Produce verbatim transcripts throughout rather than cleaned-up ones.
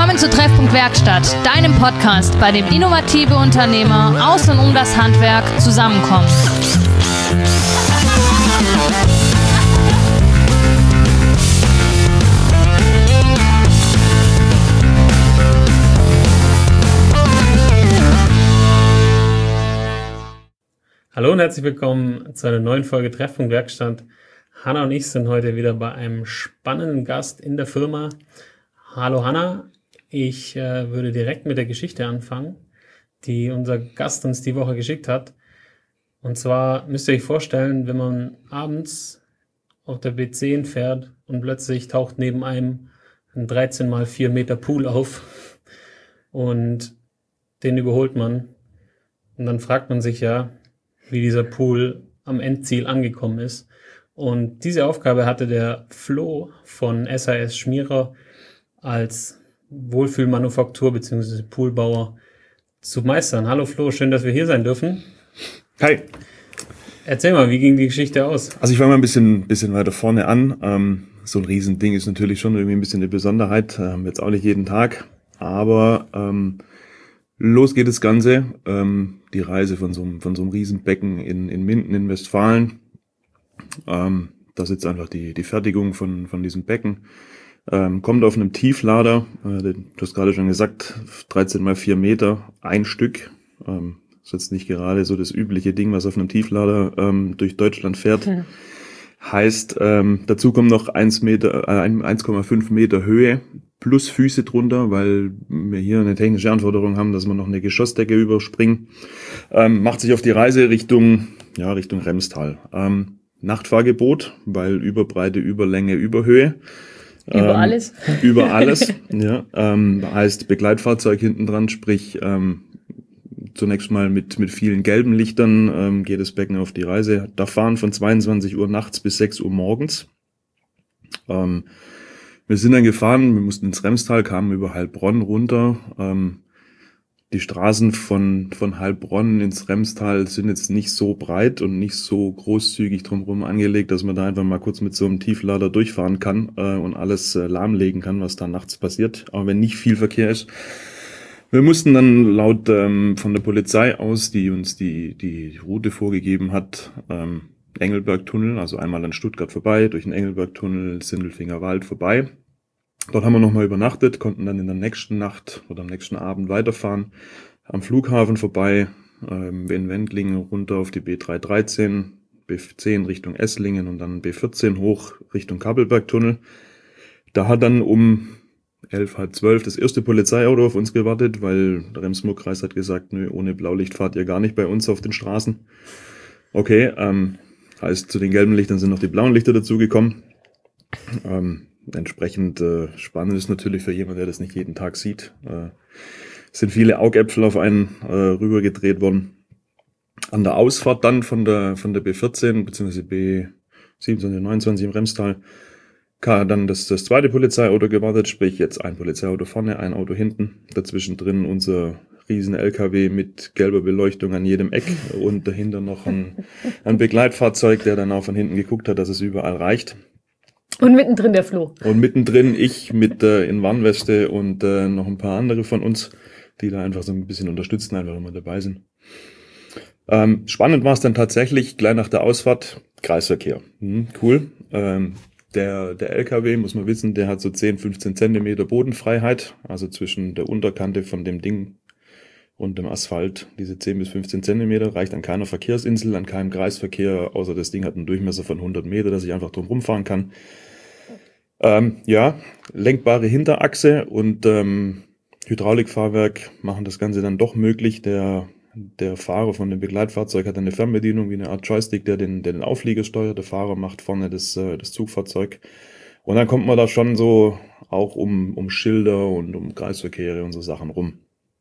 Willkommen zu Treffpunkt Werkstatt, deinem Podcast, bei dem innovative Unternehmer aus und um das Handwerk zusammenkommen. Hallo und herzlich willkommen zu einer neuen Folge Treffpunkt Werkstatt. Hanna und ich sind heute wieder bei einem spannenden Gast in der Firma. Hallo Hanna, ich äh, würde direkt mit der Geschichte anfangen, die unser Gast uns die Woche geschickt hat. Und zwar müsst ihr euch vorstellen, wenn man abends auf der B zehn fährt und plötzlich taucht neben einem ein dreizehn mal vier Meter Pool auf und den überholt man. Und dann fragt man sich ja, wie dieser Pool am Endziel angekommen ist. Und diese Aufgabe hatte der Flo von S H S Schmierer als Wohlfühlmanufaktur bzw. Poolbauer zu meistern. Hallo Flo, schön, dass wir hier sein dürfen. Hi. Erzähl mal, wie ging die Geschichte aus? Also ich fange mal ein bisschen, bisschen weiter vorne an. Ähm, so ein Riesending ist natürlich schon irgendwie ein bisschen eine Besonderheit. Äh, haben wir jetzt auch nicht jeden Tag. Aber ähm, los geht das Ganze. Ähm, die Reise von so einem, von so einem Riesenbecken in, in Minden in Westfalen. Ähm, da sitzt einfach die, die Fertigung von, von diesem Becken. Ähm, kommt auf einem Tieflader, äh, du hast gerade schon gesagt, dreizehn mal vier Meter, ein Stück. Ähm, ist jetzt nicht gerade so das übliche Ding, was auf einem Tieflader ähm, durch Deutschland fährt. Mhm. Heißt, ähm, dazu kommen noch eins Komma fünf Meter Höhe plus Füße drunter, weil wir hier eine technische Anforderung haben, dass wir noch eine Geschossdecke überspringen. Ähm, macht sich auf die Reise Richtung, ja, Richtung Remstal. Ähm, Nachtfahrgebot, weil Überbreite, Überlänge, Überhöhe. Über ähm, alles? Über alles, ja. Ähm, heißt Begleitfahrzeug hinten dran, sprich ähm, zunächst mal mit mit vielen gelben Lichtern ähm, geht das Becken auf die Reise. Da fahren von zweiundzwanzig Uhr nachts bis sechs Uhr morgens. Ähm, wir sind dann gefahren, wir mussten ins Remstal, kamen über Heilbronn runter. Ähm, Die Straßen von von Heilbronn ins Remstal sind jetzt nicht so breit und nicht so großzügig drumherum angelegt, dass man da einfach mal kurz mit so einem Tieflader durchfahren kann äh, und alles äh, lahmlegen kann, was da nachts passiert, auch wenn nicht viel Verkehr ist. Wir mussten dann laut ähm, von der Polizei aus, die uns die die Route vorgegeben hat, ähm, Engelbergtunnel, also einmal an Stuttgart vorbei, durch den Engelbergtunnel, Sindelfinger Wald vorbei. Dort haben wir nochmal übernachtet, konnten dann in der nächsten Nacht oder am nächsten Abend weiterfahren, am Flughafen vorbei, ähm, in Wendlingen runter auf die B drei dreizehn, B zehn Richtung Esslingen und dann B vierzehn hoch Richtung Kappelbergtunnel. Da hat dann um elf, halb zwölf das erste Polizeiauto auf uns gewartet, weil der Rems-Murr-Kreis hat gesagt, nö, ohne Blaulicht fahrt ihr gar nicht bei uns auf den Straßen. Okay, ähm, heißt, zu den gelben Lichtern sind noch die blauen Lichter dazugekommen. Ähm, Entsprechend äh, spannend ist natürlich für jemanden, der das nicht jeden Tag sieht. Äh, sind viele Augäpfel auf einen äh, rübergedreht worden. An der Ausfahrt dann von der von der B vierzehn bzw. B siebenundzwanzig, neunundzwanzig im Remstal kam dann das, das zweite Polizeiauto gewartet, sprich jetzt ein Polizeiauto vorne, ein Auto hinten. Dazwischen drin unser riesen L K W mit gelber Beleuchtung an jedem Eck und dahinter noch ein, ein Begleitfahrzeug, der dann auch von hinten geguckt hat, dass es überall reicht. Und mittendrin der Flo. Und mittendrin ich mit äh, in Warnweste und äh, noch ein paar andere von uns, die da einfach so ein bisschen unterstützen, einfach immer dabei sind. Ähm, spannend war es dann tatsächlich, gleich nach der Ausfahrt, Kreisverkehr. Hm, cool. Ähm, der, der L K W, muss man wissen, der hat so zehn, fünfzehn Zentimeter Bodenfreiheit, also zwischen der Unterkante von dem Ding und dem Asphalt. Diese zehn bis fünfzehn Zentimeter reicht an keiner Verkehrsinsel, an keinem Kreisverkehr, außer das Ding hat einen Durchmesser von hundert Meter, dass ich einfach drum rumfahren kann. Ähm, ja, lenkbare Hinterachse und ähm, Hydraulikfahrwerk machen das Ganze dann doch möglich. Der, der Fahrer von dem Begleitfahrzeug hat eine Fernbedienung wie eine Art Joystick, der den, der den Auflieger steuert. Der Fahrer macht vorne das, äh, das Zugfahrzeug. Und dann kommt man da schon so auch um, um Schilder und um Kreisverkehre und so Sachen rum.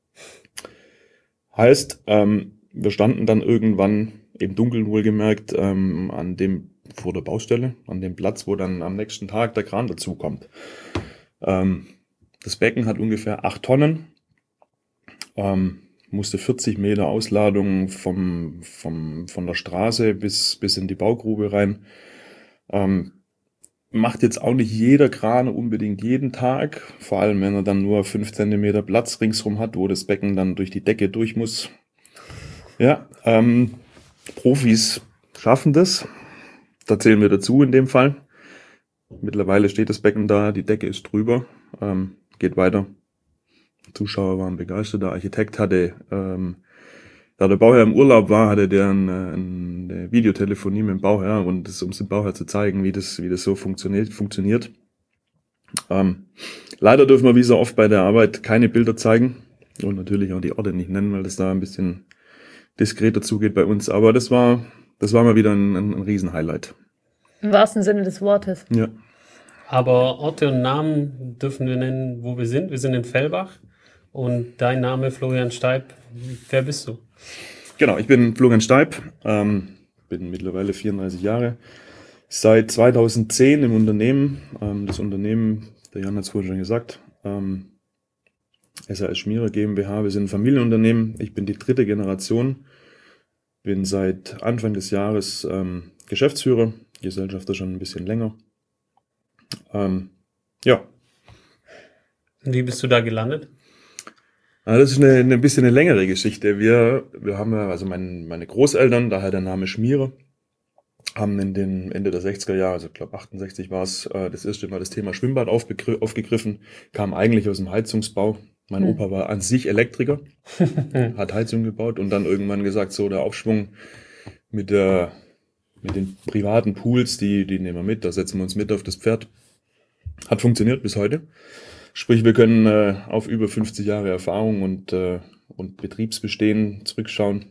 Heißt, ähm, wir standen dann irgendwann im Dunkeln wohlgemerkt ähm, an dem vor der Baustelle, an dem Platz, wo dann am nächsten Tag der Kran dazukommt. Ähm, das Becken hat ungefähr acht Tonnen, ähm, musste vierzig Meter Ausladung vom, vom, von der Straße bis, bis in die Baugrube rein. Ähm, macht jetzt auch nicht jeder Kran unbedingt jeden Tag, vor allem wenn er dann nur fünf Zentimeter Platz ringsrum hat, wo das Becken dann durch die Decke durch muss. Ja, ähm, Profis schaffen das. Da zählen wir dazu in dem Fall. Mittlerweile steht das Becken da, die Decke ist drüber, ähm, geht weiter. Die Zuschauer waren begeistert. Der Architekt hatte, ähm, da der Bauherr im Urlaub war, hatte der eine, eine Videotelefonie mit dem Bauherr und das, um es dem Bauherr zu zeigen, wie das, wie das so funktioniert. funktioniert. Ähm, leider dürfen wir wie so oft bei der Arbeit keine Bilder zeigen und natürlich auch die Orte nicht nennen, weil das da ein bisschen diskreter zugeht bei uns. Aber das war, das war mal wieder ein, ein, ein Riesenhighlight. Im wahrsten Sinne des Wortes. Ja. Aber Orte und Namen dürfen wir nennen, wo wir sind. Wir sind in Fellbach und dein Name Florian Steib. Wer bist du? Genau, ich bin Florian Steib, ähm, bin mittlerweile vierunddreißig Jahre, seit zweitausendzehn im Unternehmen. Ähm, das Unternehmen, der Jan hat es vorhin schon gesagt, ähm, S A S Schmierer GmbH, wir sind ein Familienunternehmen. Ich bin die dritte Generation, bin seit Anfang des Jahres ähm, Geschäftsführer, Gesellschafter schon ein bisschen länger. Ähm, ja. Und wie bist du da gelandet? Das ist eine, eine bisschen eine längere Geschichte. Wir, wir haben ja, also mein, meine Großeltern, daher der Name Schmierer, haben in den Ende der sechziger Jahre, also ich glaube achtundsechzig war es, das erste Mal das Thema Schwimmbad aufbegr- aufgegriffen, kam eigentlich aus dem Heizungsbau. Mein hm. Opa war an sich Elektriker, hat Heizung gebaut und dann irgendwann gesagt, so der Aufschwung mit der mit den privaten Pools, die, die nehmen wir mit, da setzen wir uns mit auf das Pferd. Hat funktioniert bis heute. Sprich, wir können äh, auf über fünfzig Jahre Erfahrung und, äh, und Betriebsbestehen zurückschauen.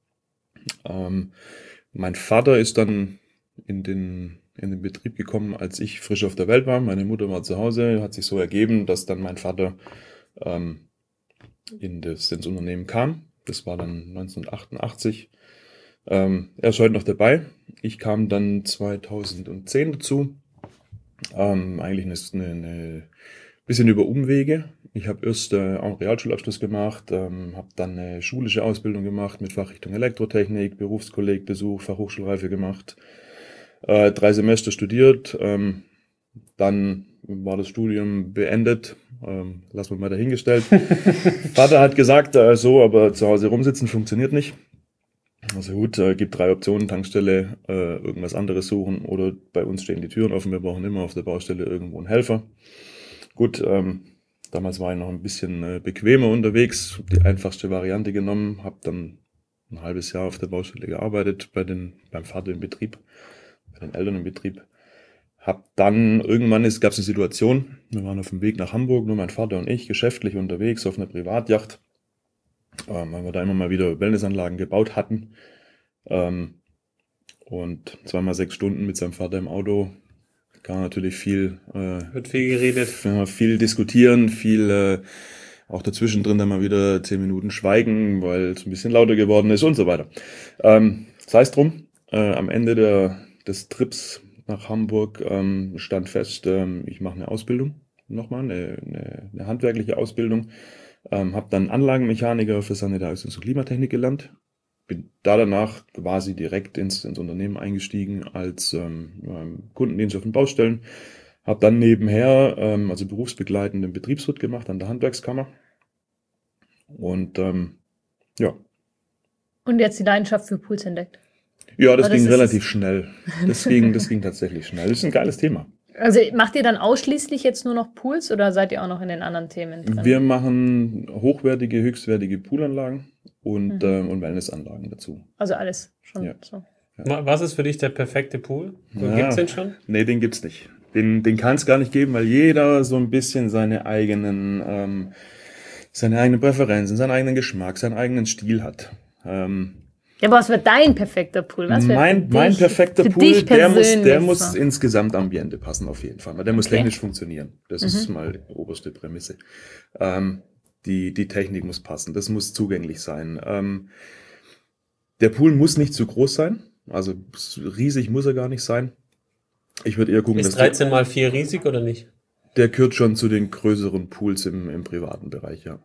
Ähm, mein Vater ist dann in den, in den Betrieb gekommen, als ich frisch auf der Welt war. Meine Mutter war zu Hause, hat sich so ergeben, dass dann mein Vater ähm, in das, ins Unternehmen kam. Das war dann neunzehnhundertachtundachtzig. Ähm, er ist heute noch dabei. Ich kam dann zweitausendzehn dazu. Ähm, eigentlich eine, eine, eine bisschen über Umwege. Ich habe erst äh, auch einen Realschulabschluss gemacht, ähm, habe dann eine schulische Ausbildung gemacht mit Fachrichtung Elektrotechnik, Berufskollegbesuch, Fachhochschulreife gemacht, äh, drei Semester studiert. Ähm, dann war das Studium beendet. Ähm, lassen wir mal dahingestellt. Vater hat gesagt, äh, so, aber zu Hause rumsitzen funktioniert nicht. Also gut, äh, gibt drei Optionen, Tankstelle, äh, irgendwas anderes suchen oder bei uns stehen die Türen offen, wir brauchen immer auf der Baustelle irgendwo einen Helfer. Gut, ähm, damals war ich noch ein bisschen äh, bequemer unterwegs, die einfachste Variante genommen, habe dann ein halbes Jahr auf der Baustelle gearbeitet, bei den, beim Vater im Betrieb, bei den Eltern im Betrieb. Hab dann, irgendwann ist, gab es eine Situation, wir waren auf dem Weg nach Hamburg, nur mein Vater und ich, geschäftlich unterwegs auf einer Privatjacht, ähm, weil wir da immer mal wieder Wellnessanlagen gebaut hatten. Ähm, und zweimal sechs Stunden mit seinem Vater im Auto, kann natürlich viel, äh, wird viel geredet, ja, viel diskutieren, viel äh, auch dazwischen drin dann mal wieder zehn Minuten schweigen, weil es ein bisschen lauter geworden ist und so weiter. Ähm, sei es drum, äh, am Ende der, des Trips nach Hamburg ähm, stand fest, ähm, ich mache eine Ausbildung, nochmal eine, eine, eine handwerkliche Ausbildung, ähm, habe dann Anlagenmechaniker für Sanitär- und Klimatechnik gelernt. Bin da danach quasi direkt ins, ins Unternehmen eingestiegen als ähm, Kundendienst auf den Baustellen. Habe dann nebenher, ähm, also berufsbegleitend, den Betriebswirt gemacht an der Handwerkskammer. Und ähm, ja. Und jetzt die Leidenschaft für Pools entdeckt. Ja, das, das ging relativ es. schnell. Das ging, das ging tatsächlich schnell. Das ist ein geiles Thema. Also macht ihr dann ausschließlich jetzt nur noch Pools oder seid ihr auch noch in den anderen Themen drin? Wir machen hochwertige, höchstwertige Poolanlagen und, mhm. ähm, und Wellnessanlagen dazu. Also alles schon ja. so. Ja. Was ist für dich der perfekte Pool? Ja. Gibt es den schon? Nee, den gibt's nicht. Den, den kann es gar nicht geben, weil jeder so ein bisschen seine eigenen, ähm, seine eigenen Präferenzen, seinen eigenen Geschmack, seinen eigenen Stil hat. Ähm, ja, aber was wäre dein perfekter Pool? Was mein, dich, mein perfekter Pool, der muss, der muss ins Gesamtambiente passen auf jeden Fall. Der muss okay. technisch funktionieren. Das mhm. ist mal die oberste Prämisse. Ähm, die, die Technik muss passen. Das muss zugänglich sein. Ähm, der Pool muss nicht zu groß sein. Also riesig muss er gar nicht sein. Ich würde eher gucken, ist dass dreizehn mal vier riesig oder nicht? Der gehört schon zu den größeren Pools im, im privaten Bereich, ja.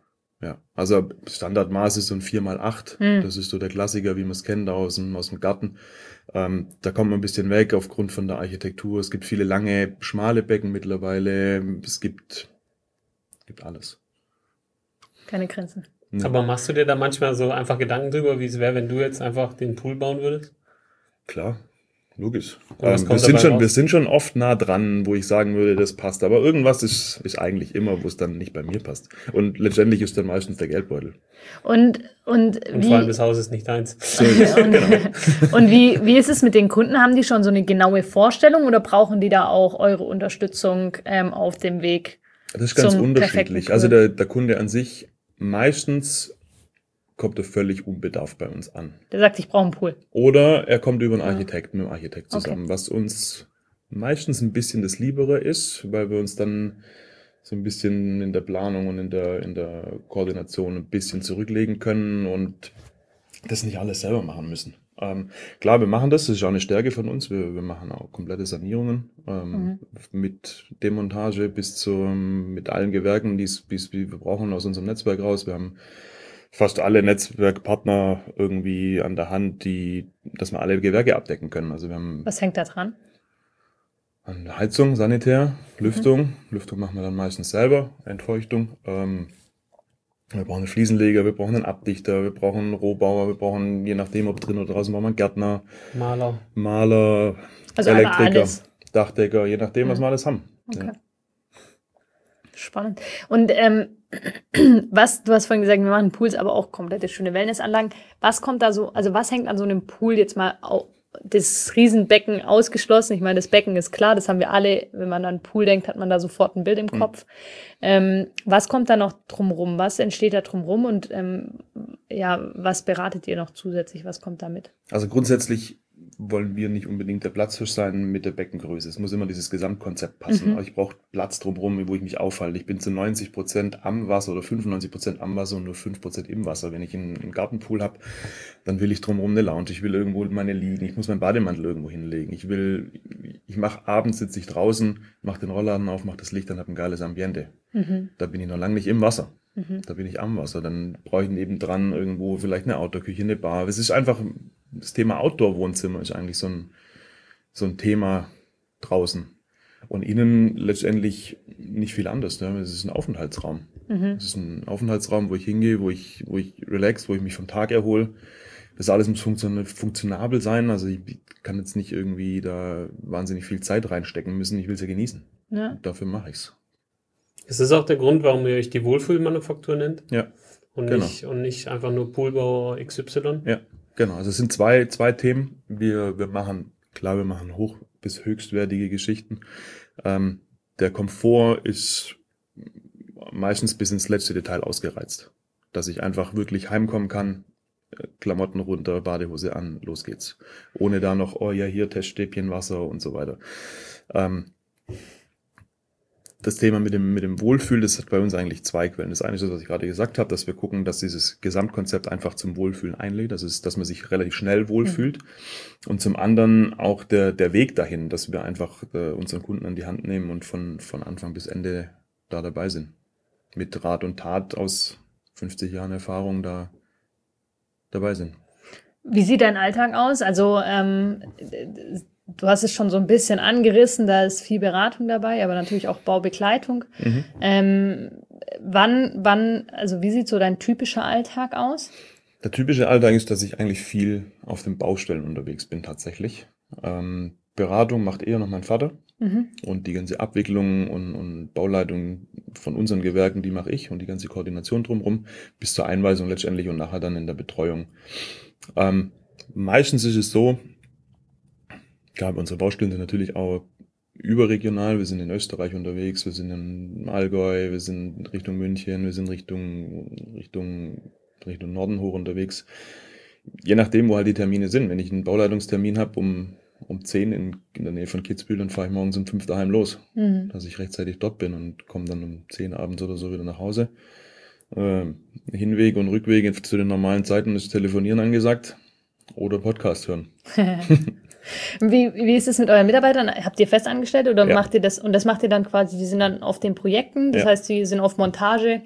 Ja, also Standardmaß ist so ein vier mal acht. Hm. Das ist so der Klassiker, wie man es kennt aus dem, aus dem Garten. Ähm, da kommt man ein bisschen weg aufgrund von der Architektur. Es gibt viele lange, schmale Becken mittlerweile. Es gibt, gibt alles. Keine Grenzen. Ja. Aber machst du dir da manchmal so einfach Gedanken drüber, wie es wäre, wenn du jetzt einfach den Pool bauen würdest? Klar, logisch. Und was Ähm, wir, kommt sind dabei schon, raus? wir sind schon oft nah dran, wo ich sagen würde, das passt. Aber irgendwas ist, ist eigentlich immer, wo es dann nicht bei mir passt. Und letztendlich ist dann meistens der Geldbeutel. Und, und, Und wie, vor allem das Haus ist nicht deins. So ist es, genau. und wie, wie ist es mit den Kunden? Haben die schon so eine genaue Vorstellung oder brauchen die da auch eure Unterstützung ähm, auf dem Weg? Das ist ganz Zum unterschiedlich. perfekten Also Pool. der, der Kunde an sich, meistens kommt er völlig unbedarft bei uns an. Der sagt, ich brauche einen Pool. Oder er kommt über einen Architekten, mit dem Architekt Okay. zusammen, was uns meistens ein bisschen das Liebere ist, weil wir uns dann so ein bisschen in der Planung und in der, in der Koordination ein bisschen zurücklegen können und das nicht alles selber machen müssen. Ähm, klar, wir machen das, das ist auch eine Stärke von uns. Wir, wir machen auch komplette Sanierungen ähm, mit Demontage bis zum, mit allen Gewerken, die es, die es- die wir brauchen aus unserem Netzwerk raus. Wir haben fast alle Netzwerkpartner irgendwie an der Hand, die, dass wir alle Gewerke abdecken können. Also wir haben Was hängt da dran? an Heizung, Sanitär, Lüftung. Lüftung machen wir dann meistens selber, Entfeuchtung. Ähm, wir brauchen einen Fliesenleger, wir brauchen einen Abdichter, wir brauchen einen Rohbauer, wir brauchen, je nachdem, ob drin oder draußen, brauchen wir einen Gärtner, Maler. Maler, Also einmal Elektriker, alles. Dachdecker, je nachdem, was Mhm. wir alles haben. Okay. Ja. Spannend. Und ähm, was, du hast vorhin gesagt, wir machen Pools, aber auch komplette schöne Wellnessanlagen. Was kommt da so, also was hängt an so einem Pool jetzt mal au- das Riesenbecken ausgeschlossen? Ich meine, das Becken ist klar, das haben wir alle. Wenn man an einen Pool denkt, hat man da sofort ein Bild im Kopf. Ähm, was kommt da noch drumrum? Was entsteht da drumrum? Und ähm, ja, was beratet ihr noch zusätzlich? Was kommt da mit? Also grundsätzlich wollen wir nicht unbedingt der Platzhirsch sein mit der Beckengröße. Es muss immer dieses Gesamtkonzept passen. Mhm. Ich brauche Platz drumherum, wo ich mich aufhalte. Ich bin zu neunzig Prozent am Wasser oder fünfundneunzig Prozent am Wasser und nur fünf Prozent im Wasser. Wenn ich einen, einen Gartenpool habe, dann will ich drumherum eine Lounge. Ich will irgendwo meine liegen. Ich muss meinen Bademantel irgendwo hinlegen. Ich will, ich mache abends, sitze ich draußen, mache den Rollladen auf, mache das Licht, dann habe ein geiles Ambiente. Mhm. Da bin ich noch lange nicht im Wasser. Mhm. Da bin ich am Wasser. Dann brauche ich nebendran irgendwo vielleicht eine Outdoor-Küche, eine Bar. Es ist einfach, das Thema Outdoor-Wohnzimmer ist eigentlich so ein, so ein Thema draußen. Und innen letztendlich nicht viel anders. Ne? Es ist ein Aufenthaltsraum. Mhm. Es ist ein Aufenthaltsraum, wo ich hingehe, wo ich, wo ich relax, wo ich mich vom Tag erhole. Das alles muss funktion- funktionabel sein. Also ich kann jetzt nicht irgendwie da wahnsinnig viel Zeit reinstecken müssen. Ich will es ja genießen. Ja. Dafür mache ich's. Ist das auch der Grund, warum ihr euch die Wohlfühlmanufaktur nennt? Ja. Und, Genau. nicht, und nicht einfach nur Poolbauer X Y? Ja, genau. Also es sind zwei, zwei Themen. Wir, wir machen, klar, wir machen hoch- bis höchstwertige Geschichten. Ähm, der Komfort ist meistens bis ins letzte Detail ausgereizt. Dass ich einfach wirklich heimkommen kann, äh, Klamotten runter, Badehose an, los geht's. Ohne da noch, oh ja, hier Teststäbchen, Wasser und so weiter. Ähm, Das Thema mit dem, mit dem Wohlfühl, das hat bei uns eigentlich zwei Quellen. Das eine ist das, was ich gerade gesagt habe, dass wir gucken, dass dieses Gesamtkonzept einfach zum Wohlfühlen einlädt, das ist, dass man sich relativ schnell wohlfühlt. Und zum anderen auch der, der Weg dahin, dass wir einfach äh, unseren Kunden an die Hand nehmen und von, von Anfang bis Ende da dabei sind. Mit Rat und Tat aus fünfzig Jahren Erfahrung da dabei sind. Wie sieht dein Alltag aus? Also ähm, du hast es schon so ein bisschen angerissen, da ist viel Beratung dabei, aber natürlich auch Baubegleitung. Mhm. Ähm, wann, wann, also wie sieht so dein typischer Alltag aus? Der typische Alltag ist, dass ich eigentlich viel auf den Baustellen unterwegs bin tatsächlich. Ähm, Beratung macht eher noch mein Vater. Mhm. Und die ganze Abwicklung und, und Bauleitung von unseren Gewerken, die mache ich und die ganze Koordination drumherum bis zur Einweisung letztendlich und nachher dann in der Betreuung. Ähm, meistens ist es so, klar, unsere Baustellen sind natürlich auch überregional. Wir sind in Österreich unterwegs, wir sind in Allgäu, wir sind Richtung München, wir sind Richtung, Richtung, Richtung Norden hoch unterwegs. Je nachdem, wo halt die Termine sind. Wenn ich einen Bauleitungstermin habe um um zehn in, in der Nähe von Kitzbühel, dann fahre ich morgens um fünf daheim los, Mhm. dass ich rechtzeitig dort bin und komme dann um zehn abends oder so wieder nach Hause. Äh, Hinweg und Rückweg zu den normalen Zeiten ist Telefonieren angesagt oder Podcast hören. Wie, wie ist es mit euren Mitarbeitern? Habt ihr festangestellt oder Ja. macht ihr das? Und das macht ihr dann quasi, die sind dann auf den Projekten, das Ja. heißt, die sind auf Montage.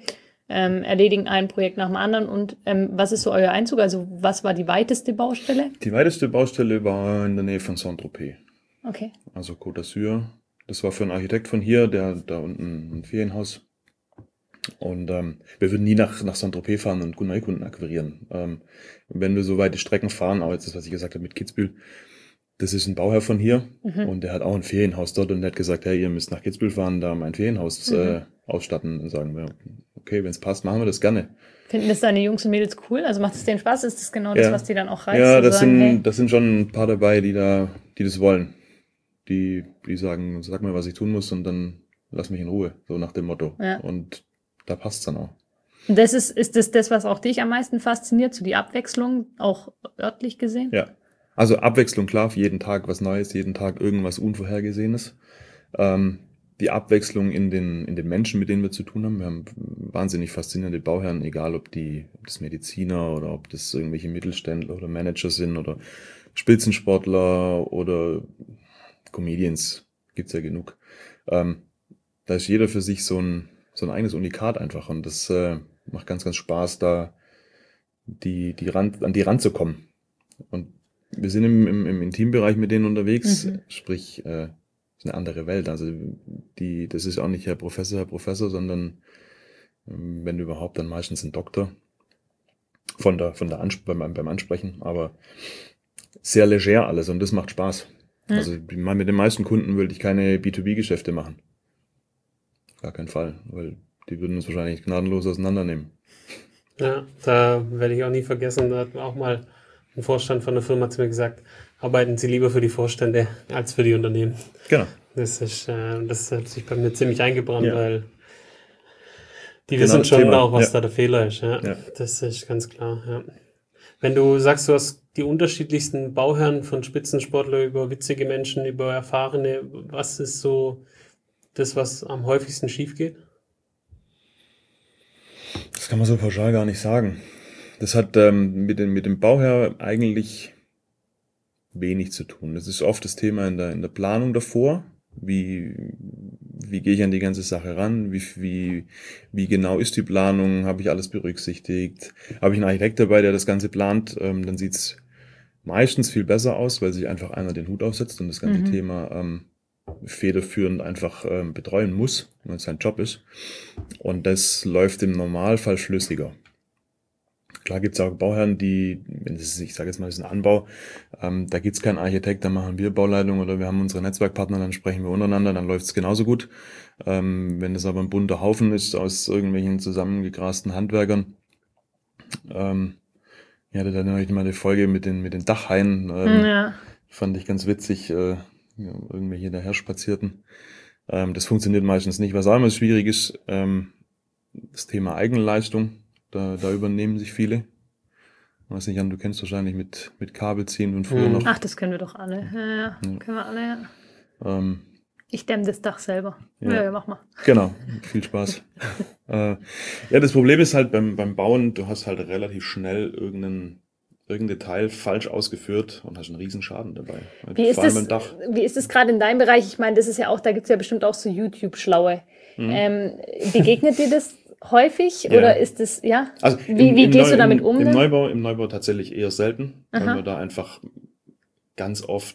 ähm, erledigen ein Projekt nach dem anderen. Und ähm, was ist so euer Einzug? Also was war die weiteste Baustelle? Die weiteste Baustelle war in der Nähe von Saint-Tropez. Okay. Also Côte d'Azur. Das war für einen Architekt von hier, der da unten ein Ferienhaus. Und ähm, wir würden nie nach, nach Saint-Tropez fahren und Neukunden akquirieren. Ähm, wenn wir so weite Strecken fahren, auch jetzt das, was ich gesagt habe mit Kitzbühel, das ist ein Bauherr von hier mhm. und der hat auch ein Ferienhaus dort und der hat gesagt, hey, ihr müsst nach Kitzbühel fahren, da mein Ferienhaus mhm. äh, ausstatten. Und sagen wir, okay, wenn es passt, machen wir das gerne. Finden das deine Jungs und Mädels cool? Also macht es denen Spaß? Ist das genau das, ja. was die dann auch reizt? Ja, das, sagen, sind, hey? das sind schon ein paar dabei, die da, die das wollen. Die, die sagen, sag mir, was ich tun muss und dann lass mich in Ruhe, so nach dem Motto. Ja. Und da passt es dann auch. Und das ist, ist das das, was auch dich am meisten fasziniert, so die Abwechslung, auch örtlich gesehen? Ja, also Abwechslung, klar, jeden Tag was Neues, jeden Tag irgendwas Unvorhergesehenes. Ähm, die Abwechslung in den, in den Menschen, mit denen wir zu tun haben. Wir haben wahnsinnig faszinierende Bauherren, egal ob die, ob das Mediziner oder ob das irgendwelche Mittelständler oder Manager sind oder Spitzensportler oder Comedians, gibt's ja genug. Ähm, da ist jeder für sich so ein so ein eigenes Unikat einfach und das äh, macht ganz, ganz Spaß, da die, die Rand, an die ranzukommen. Und wir sind im, im, im Intimbereich mit denen unterwegs, mhm. sprich, äh, ist eine andere Welt. Also die, das ist auch nicht Herr Professor, Herr Professor, sondern ähm, wenn überhaupt, dann meistens ein Doktor von der, von der Ansp- beim, beim Ansprechen, aber sehr leger alles und das macht Spaß. Mhm. Also mit den meisten Kunden würde ich keine B zwei B Geschäfte machen. Gar keinen Fall, weil die würden uns wahrscheinlich gnadenlos auseinandernehmen. Ja, da werde ich auch nie vergessen, da hat auch mal ein Vorstand von der Firma zu mir gesagt, arbeiten Sie lieber für die Vorstände als für die Unternehmen. Genau. Das ist, äh, das hat sich bei mir ziemlich eingebrannt, ja. weil die genau wissen schon Thema. auch, was ja. da der Fehler ist. Ja. ja. Das ist ganz klar, ja. Wenn du sagst, du hast die unterschiedlichsten Bauherren von Spitzensportler über witzige Menschen, über Erfahrene, was ist so das, was am häufigsten schief geht? Das kann man so pauschal gar nicht sagen. Das hat ähm, mit, dem, mit dem Bauherr eigentlich wenig zu tun. Das ist oft das Thema in der, in der Planung davor. Wie, wie gehe ich an die ganze Sache ran? Wie, wie, wie genau ist die Planung? Habe ich alles berücksichtigt? Habe ich einen Architekt dabei, der das Ganze plant? Ähm, dann sieht es meistens viel besser aus, weil sich einfach einer den Hut aufsetzt und das ganze mhm. Thema ähm, federführend einfach ähm, betreuen muss, wenn es sein Job ist. Und das läuft im Normalfall flüssiger. Klar gibt es auch Bauherren, die, wenn es, ich sage jetzt mal, das ist ein Anbau, ähm, da gibt es keinen Architekt, dann machen wir Bauleitung oder wir haben unsere Netzwerkpartner, dann sprechen wir untereinander, dann läuft es genauso gut. Ähm, wenn das aber ein bunter Haufen ist aus irgendwelchen zusammengegrasten Handwerkern, ähm, ja, da hatte ich mal eine Folge mit den, mit den Dachhaien, ähm, ja. fand ich ganz witzig, äh, ja, irgendwelche daher spazierten. Ähm, das funktioniert meistens nicht. Was auch immer schwierig ist, ähm, das Thema Eigenleistung. Da, da übernehmen sich viele. Ich weiß nicht, Jan, du kennst wahrscheinlich mit, mit Kabel ziehen und früher mhm. noch. Ach, das können wir doch alle. Ja, ja. ja. Können wir alle, ja. Ähm, ich dämme das Dach selber. Ja, ja, ja mach mal. Genau, viel Spaß. äh, ja, das Problem ist halt beim, beim Bauen, du hast halt relativ schnell irgendeinen irgendein Detail falsch ausgeführt und hast einen riesen Schaden dabei. Wie ist, das, wie ist das gerade in deinem Bereich? Ich meine, das ist ja auch, da gibt es ja bestimmt auch so YouTube-Schlaue. Mhm. Ähm, begegnet dir das häufig ja. oder ist das, ja? Also wie im, wie im gehst Neu, du damit im, um? Im Neubau, im Neubau tatsächlich eher selten, Aha. weil wir da einfach ganz oft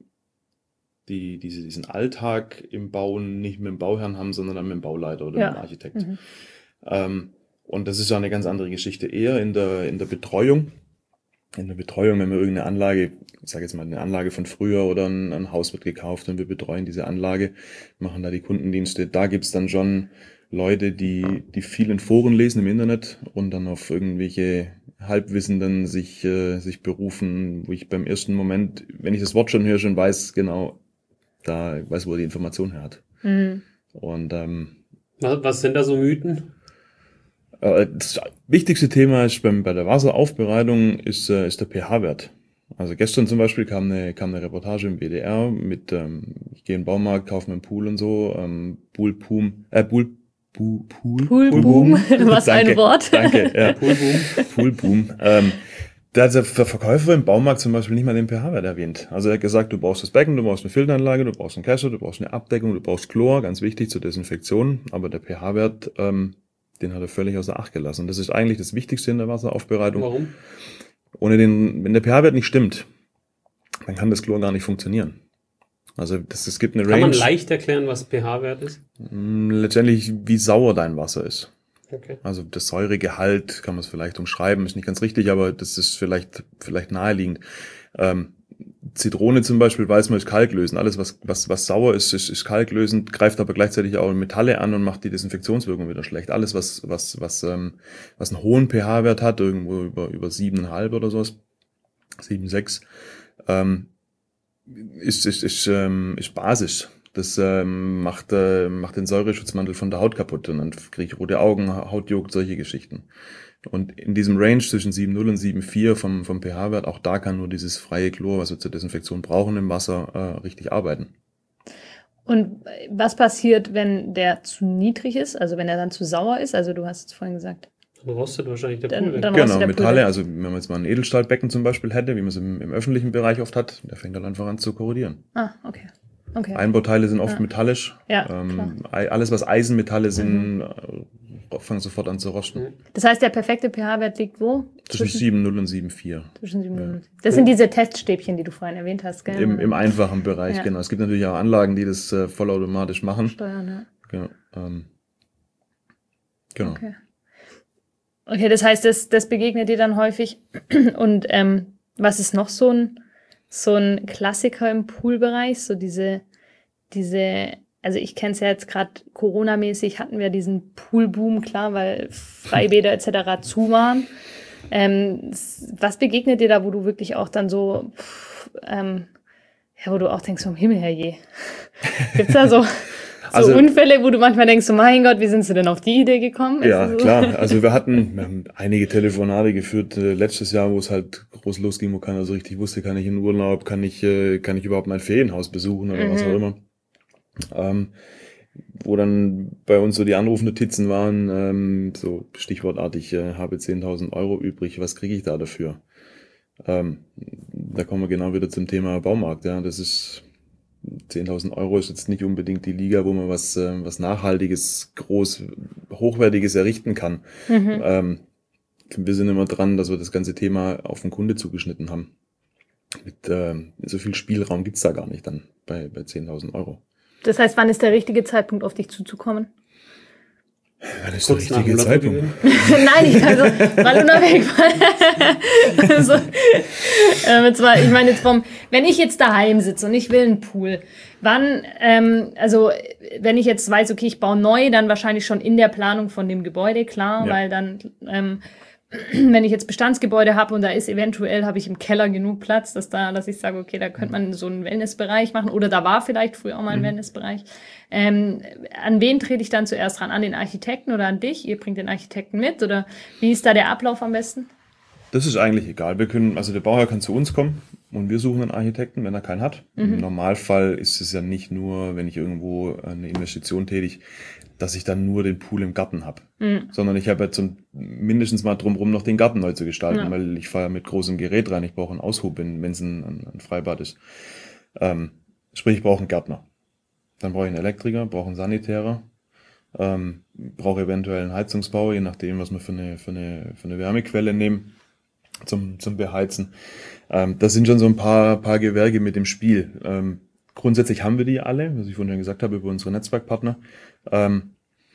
die, diese, diesen Alltag im Bauen nicht mit dem Bauherrn haben, sondern dann mit dem Bauleiter oder ja. mit dem Architekt. Mhm. Ähm, und das ist ja eine ganz andere Geschichte. Eher in der, in der Betreuung. In der Betreuung, wenn wir irgendeine Anlage, ich sage jetzt mal eine Anlage von früher oder ein, ein Haus wird gekauft und wir betreuen diese Anlage, machen da die Kundendienste, da gibt's dann schon Leute, die, die viel in Foren lesen im Internet und dann auf irgendwelche Halbwissenden sich, äh, sich berufen, wo ich beim ersten Moment, wenn ich das Wort schon höre, schon weiß, genau, da weiß, wo er die Information her hat. Mhm. Und ähm, was, was sind da so Mythen? Das wichtigste Thema ist beim, bei der Wasseraufbereitung ist, äh, ist der pH-Wert. Also gestern zum Beispiel kam eine, kam eine Reportage im B D R mit, ähm, ich gehe in den Baumarkt, kaufe mir einen Pool und so, ähm, Pool, Pool, äh, Pool, Pool, Pool, Pool, Pool Boom, was danke, ein Wort. Danke, ja, Pool Boom, Pool Boom. Ähm, da hat der Verkäufer im Baumarkt zum Beispiel nicht mal den pH-Wert erwähnt. Also er hat gesagt, du brauchst das Becken, du brauchst eine Filteranlage, du brauchst einen Kescher, du brauchst eine Abdeckung, du brauchst Chlor, ganz wichtig zur Desinfektion, aber der pH-Wert, ähm, Den hat er völlig außer Acht gelassen. Und das ist eigentlich das Wichtigste in der Wasseraufbereitung. Warum? Ohne den, wenn der pH-Wert nicht stimmt, dann kann das Chlor gar nicht funktionieren. Also das, es gibt eine Range. Kann man leicht erklären, was pH-Wert ist? Letztendlich, wie sauer dein Wasser ist. Okay. Also das Säuregehalt kann man es vielleicht umschreiben, ist nicht ganz richtig, aber das ist vielleicht vielleicht naheliegend. Ähm, Zitrone zum Beispiel, weiß man, ist kalklösend. Alles, was was was sauer ist, ist, ist kalklösend, greift aber gleichzeitig auch Metalle an und macht die Desinfektionswirkung wieder schlecht. Alles, was was was ähm, was einen hohen pH-Wert hat, irgendwo über über sieben Komma fünf oder sowas, sieben Komma sechs, ähm, ist ist ist ähm, ist basisch. Das ähm, macht äh, macht den Säureschutzmantel von der Haut kaputt und dann kriege ich rote Augen, Hautjuckt, solche Geschichten. Und in diesem Range zwischen sieben Komma null und sieben Komma vier vom vom pH-Wert, auch da kann nur dieses freie Chlor, was wir zur Desinfektion brauchen im Wasser, äh, richtig arbeiten. Und was passiert, wenn der zu niedrig ist, also wenn er dann zu sauer ist? Also du hast es vorhin gesagt. Dann rostet wahrscheinlich der Dann- Pool weg. dann- Genau, der Metalle, Pulver. also wenn man jetzt mal ein Edelstahlbecken zum Beispiel hätte, wie man es im, im öffentlichen Bereich oft hat, der fängt dann einfach an zu korrodieren. Ah, okay. Okay. Einbauteile sind oft Ja. metallisch. Ja, ähm, Ei- alles, was Eisenmetalle sind, äh, fangen sofort an zu rosten. Das heißt, der perfekte pH-Wert liegt wo? Zwischen sieben Komma null und sieben Komma vier. Zwischen sieben und null. Das sind diese Teststäbchen, die du vorhin erwähnt hast, gell? Im, Im einfachen Bereich, Ja. genau. Es gibt natürlich auch Anlagen, die das äh, vollautomatisch machen. Steuern, ja. Genau. Ähm, genau. Okay. Okay, das heißt, das, das begegnet dir dann häufig. Und ähm, was ist noch so ein, so ein Klassiker im Poolbereich? So diese, diese, also ich kenne es ja jetzt gerade Corona-mäßig, hatten wir diesen Poolboom, klar, weil Freibäder et cetera zu waren. Ähm, s- was begegnet dir da, wo du wirklich auch dann so, pff, ähm, ja, wo du auch denkst, vom Himmel her je. Gibt's da so, so Also- Unfälle, wo du manchmal denkst, so, mein Gott, wie sind sie denn auf die Idee gekommen? Ist Ja, das so? klar. Also wir hatten, wir haben einige Telefonate geführt äh, letztes Jahr, wo es halt groß losging, wo keiner so richtig wusste, kann ich in Urlaub, kann ich, äh, kann ich überhaupt mein Ferienhaus besuchen oder was Mhm. auch immer. Ähm, wo dann bei uns so die Anrufnotizen waren, ähm, so stichwortartig, äh, habe zehntausend Euro übrig, was kriege ich da dafür? Ähm, da kommen wir genau wieder zum Thema Baumarkt. Ja, das ist zehntausend Euro ist jetzt nicht unbedingt die Liga, wo man was äh, was Nachhaltiges, groß, Hochwertiges errichten kann. Mhm. Ähm, wir sind immer dran, dass wir das ganze Thema auf den Kunde zugeschnitten haben. Mit ähm, so viel Spielraum gibt's da gar nicht dann bei bei zehntausend Euro. Das heißt, wann ist der richtige Zeitpunkt, auf dich zuzukommen? Das ist Kurz nach dem Lottogewinn. Nein, ich kann so mal unabhängig. Also, ähm, jetzt mal, ich meine jetzt vom, wenn ich jetzt daheim sitze und ich will einen Pool, wann, ähm, also wenn ich jetzt weiß, okay, ich baue neu, dann wahrscheinlich schon in der Planung von dem Gebäude, klar, Ja. weil dann, ähm, wenn ich jetzt Bestandsgebäude habe und da ist eventuell, habe ich im Keller genug Platz, dass da, dass ich sage, okay, da könnte man so einen Wellnessbereich machen oder da war vielleicht früher auch mal ein Wellnessbereich. Ähm, an wen trete ich dann zuerst ran? An den Architekten oder an dich? Ihr bringt den Architekten mit oder wie ist da der Ablauf am besten? Das ist eigentlich egal. Wir können, also der Bauherr kann zu uns kommen und wir suchen einen Architekten, wenn er keinen hat. Im Normalfall ist es ja nicht nur, wenn ich irgendwo eine Investition tätig, dass ich dann nur den Pool im Garten habe, sondern ich habe jetzt so mindestens mal drumherum noch den Garten neu zu gestalten, Ja. weil ich fahre mit großem Gerät rein. Ich brauche einen Aushub, wenn es ein, ein, ein Freibad ist. Ähm, sprich, ich brauche einen Gärtner. Dann brauche ich einen Elektriker, brauche einen Sanitärer, ähm, brauche eventuell einen Heizungsbau, je nachdem, was wir für eine, für eine, für eine Wärmequelle nehmen zum, zum Beheizen. Ähm, das sind schon so ein paar, paar Gewerke mit dem Spiel. Ähm, grundsätzlich haben wir die alle, was ich vorhin schon gesagt habe, über unsere Netzwerkpartner. Ähm,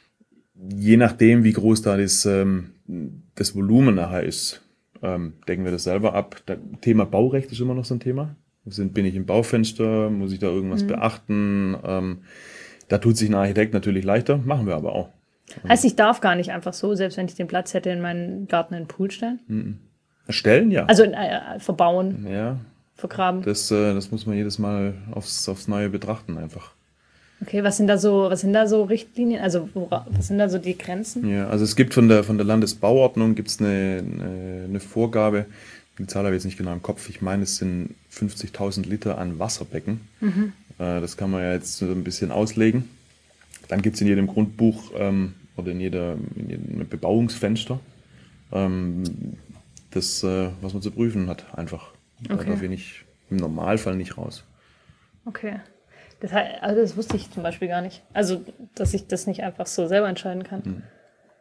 je nachdem, wie groß da das, ähm, das Volumen nachher ist, ähm, decken wir das selber ab. Das Thema Baurecht ist immer noch so ein Thema. Sind, bin ich im Baufenster? Muss ich da irgendwas beachten? Ähm, da tut sich ein Architekt natürlich leichter, machen wir aber auch. Heißt, ich darf gar nicht einfach so, selbst wenn ich den Platz hätte, in meinen Garten einen Pool stellen? Stellen, ja. Also äh, verbauen, ja, vergraben. das, äh, das muss man jedes Mal aufs, aufs Neue betrachten einfach. Okay, was sind da so, was sind da so Richtlinien? Also wora, was sind da so die Grenzen? Ja, also es gibt von der, von der Landesbauordnung gibt's eine, eine, eine Vorgabe, die Zahl habe ich jetzt nicht genau im Kopf, ich meine, es sind fünfzigtausend Liter an Wasserbecken. Mhm. Äh, das kann man ja jetzt so ein bisschen auslegen. Dann gibt's in jedem Grundbuch ähm, oder in, jeder, in jedem Bebauungsfenster ähm, das, äh, was man zu prüfen hat, einfach. Da Okay. darf ich nicht, im Normalfall nicht raus. Okay. Das, he- also das wusste ich zum Beispiel gar nicht. Also, dass ich das nicht einfach so selber entscheiden kann.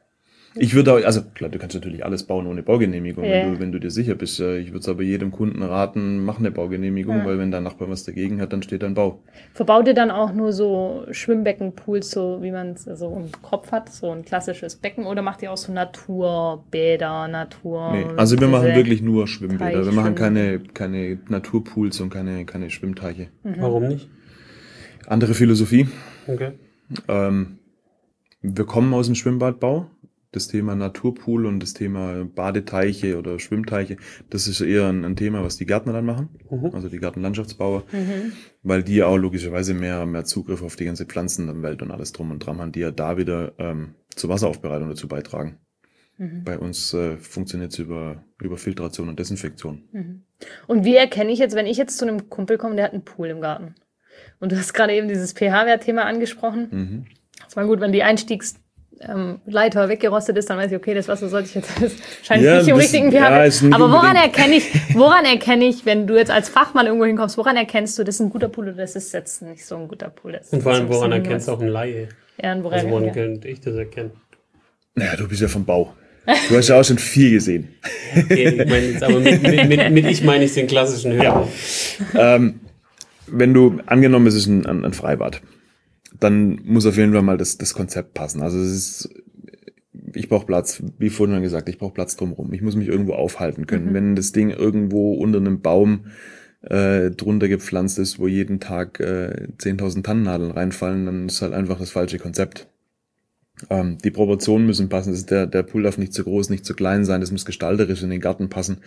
Ich würde auch, also klar, du kannst natürlich alles bauen ohne Baugenehmigung, Ja. wenn, du, wenn du dir sicher bist. Ich würde es aber jedem Kunden raten, mach eine Baugenehmigung, Ja. weil wenn dein Nachbar was dagegen hat, dann steht ein Bau. Verbaut ihr dann auch nur so Schwimmbecken, Pools, so wie man es so im Kopf hat, so ein klassisches Becken, oder macht ihr auch so Naturbäder, Natur? Nee, also wir machen diese- wirklich nur Schwimmbäder. Wir machen Teichschwimmen. keine, keine Naturpools und keine, keine Schwimmteiche. Warum nicht? Andere Philosophie. Okay. Ähm, wir kommen aus dem Schwimmbadbau. Das Thema Naturpool und das Thema Badeteiche oder Schwimmteiche, das ist eher ein, ein Thema, was die Gärtner dann machen, Mhm. also die Gartenlandschaftsbauer, Mhm. weil die auch logischerweise mehr, mehr Zugriff auf die ganze Pflanzenwelt und alles drum und dran haben, die ja da wieder ähm, zur Wasseraufbereitung dazu beitragen. Mhm. Bei uns äh, funktioniert es über, über Filtration und Desinfektion. Mhm. Und wie erkenne ich jetzt, wenn ich jetzt zu einem Kumpel komme, der hat einen Pool im Garten? Und du hast gerade eben dieses pH-Wert-Thema angesprochen. Mhm. Es war gut, wenn die Einstiegsleiter ähm, Leiter weggerostet ist, dann weiß ich, okay, das Wasser sollte ich jetzt das scheint Ja, nicht im das- richtigen ja, pH-Wert. ist nicht Aber woran unbedingt- erkenne ich, woran erkenne ich, wenn du jetzt als Fachmann irgendwo hinkommst, woran erkennst du, das ist ein guter Pool oder das ist jetzt nicht so ein guter Pool? Das Und vor allem, ist so woran ein erkennst du auch ein Laie? Ja, und woran Also woran ja. könnte ich das erkennen? Naja, du bist ja vom Bau. Du hast ja auch schon viel gesehen. Okay, ich meine jetzt aber mit, mit, mit, mit ich meine ich den klassischen Hörer. Ähm, wenn du, angenommen, es ist ein, ein, ein Freibad, dann muss auf jeden Fall mal das, das Konzept passen. Also es ist, ich brauche Platz, wie vorhin schon gesagt, ich brauche Platz drumherum. Ich muss mich irgendwo aufhalten können. Mhm. Wenn das Ding irgendwo unter einem Baum äh, drunter gepflanzt ist, wo jeden Tag äh, zehntausend Tannennadeln reinfallen, dann ist halt einfach das falsche Konzept. Ähm, die Proportionen müssen passen. Das ist der, der Pool darf nicht zu groß, nicht zu klein sein. Das muss gestalterisch in den Garten passen.